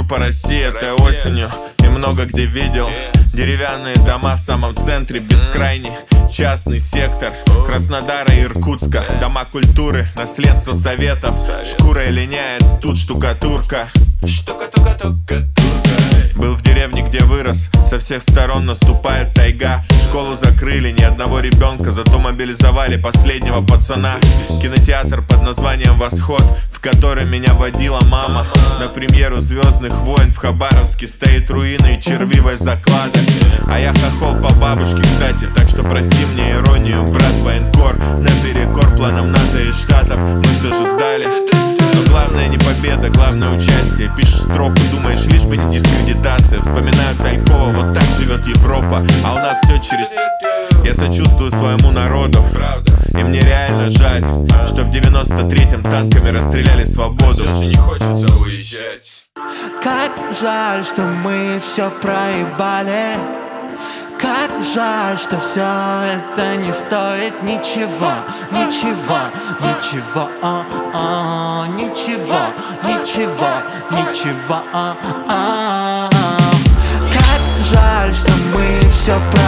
по России этой осенью и много где видел. Деревянные дома в самом центре, бескрайний частный сектор Краснодара и Иркутска. Дома культуры, наследство советов. Шкура линяет, тут штукатурка. Был в деревне, где вырос, со всех сторон наступает тайга. Школу закрыли, ни одного ребенка, зато мобилизовали последнего пацана. Кинотеатр под названием «Восход», в который меня водила мама. На премьеру «Звездных войн» в Хабаровске стоит руины и червивые заклады. А я хохол по бабушке, кстати, так что прости мне иронию, брат военкор. Наперекор планам НАТО и Штатов мы все же сдали. Но главное не победа, главное участие. Пишешь строку, думаешь, лишь бы не дискредитация. Вспоминаю Талькова, вот так живет Европа, а у нас все через... Я сочувствую своему народу, и мне реально жаль, что в 93-м танками расстреляли свободу. Все же не хочется уезжать. Как жаль, что мы все проебали. Как жаль, что все это не стоит ничего, ничего, ничего, ничего, ничего, ничего. Как жаль, что мы все проебали.